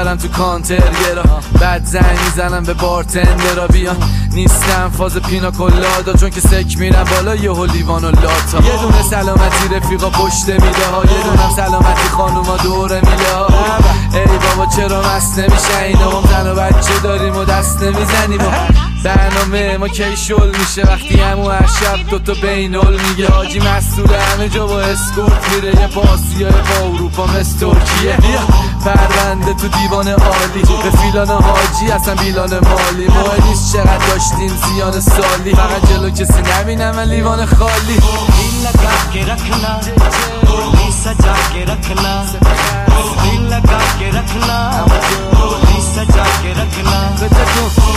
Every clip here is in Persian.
میبرم تو کانترگرا، بعد زنگ میزنم به بارتندرا بیان. نیستم فاز پینا کلادا چون که سک میرم بالا یهو لیوان و لاتا. یه دونه سلامتی رفیقا پشت میده ها، یه دونم سلامتی خانوما دوره میله ها. ای بابا چرا مست نمیشه اینا، ما زن و بچه داریم و دست نمیزنیم. برنامه ما کی شل میشه وقتی همون هر شب دوتا بینول میگه. حاجی مسئول همه جا با اسکورت میره، یه پاسیای با اروپا مثل ترکیه. پرونده تو دیوان عالی به فیلان حاجی اصلا بیلان مالی. مهم نیست چقدر داشتیم زیان سالی، فقط جلو کسی نبینم من لیوان خالی. दिल लगा के रखना डोली सजा के रखना दिल लगा के रखना डोली सजा के रखना सजा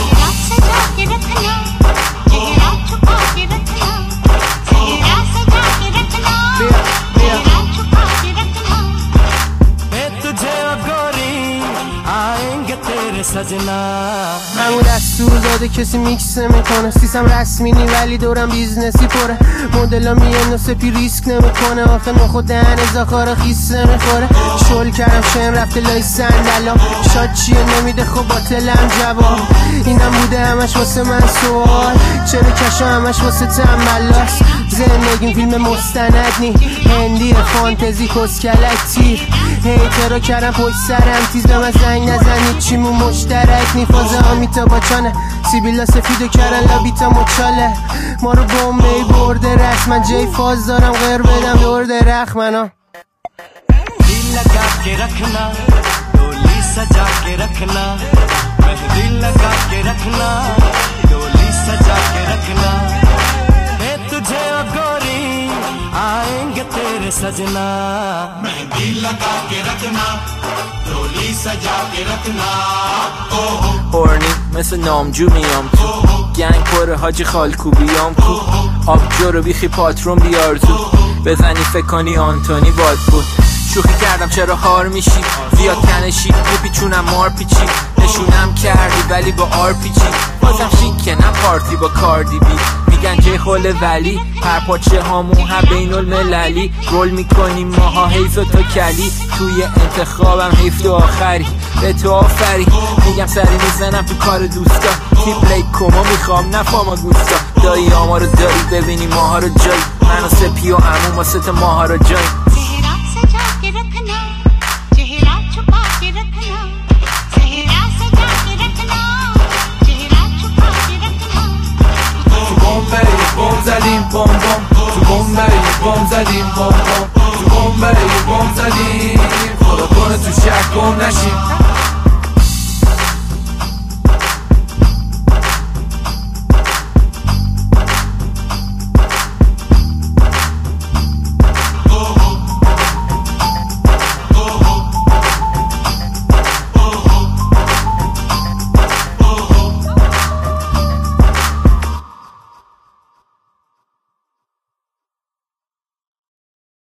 के रखना चेहरा छुपा के रखना चेहरा सजा के रखना चेहरा छुपा के रखना मैं तुझे गोरी आएंगे तेरे सजना. همون دستور داده کسی میکس نمیکنه، سیستم رسمی نی ولی دورم بیزنسی پره. مدلا میان سپی ریسک نمیکنه، آخه نخود دهن زاخارا خیس نمیخوره. شل کردم شن رفته لای صندلام، شاد چیه نمیده خب باطلم جواب. اینم بوده همش واسه من سوال، چرا کشا همش واسه تنبلاست. زندگیم فیلم مستند نی، هندی فانتزی کسکلک تیر. هیترا کردم پشت سرم تیز، به من زنگ نزنید چیمون مشترک نی. فازه آمیتا باچانه سیبیلا سفیدو کردن لابیتا مچاله. ما رو بومبی برده رسم، من جای فاز دارم غیر بدم دور درخ منا. दिल लगा के रखना डोली सजा के रखना दिल लगा के रखना डोली सजा के रखना मैं तुझे गोरी आएंगे तेरे सजना. दिल लगा के रखना डोली सजा के रखना. هورنی مثل نامجو میام تو گنگ پره حاجی خالکو بیام کو. آبجو رو بیخی پاترون بیار تو، بزنی فکر کنی آنتونی باد بود. شوخی کردم چرا هار میشی، زیاد تنشی میپیچونم مار پیچی. نشونم کردی ولی با آر پیچی، بازم شیکه نه پارتی با کاردی بی. میگن جای خوله ولی هر پاچه هامون هم بین المللی. رول میکنیم ماها حیف و تا کلی، توی انتخابم حیف تو آخری. به تو آفری میگم سری میزنم تو کار دوستا. تیپ لیک کما میخوام نفاما گوستا. دایی آما رو داری ببینی ماها رو جایی، من و سپی و عموم واسه ماها رو جایی. चेहरा सजा के रखना चेहरा छुपा के रखना चेहरा सजा के रखना चेहरा छुपा के रखना. تو بمبئی بم زدیم بم بم، تو بمبئی بم زدیم بم بم، تو بمبئی بم زدیم. خدا کنه تو شک گم نشیم.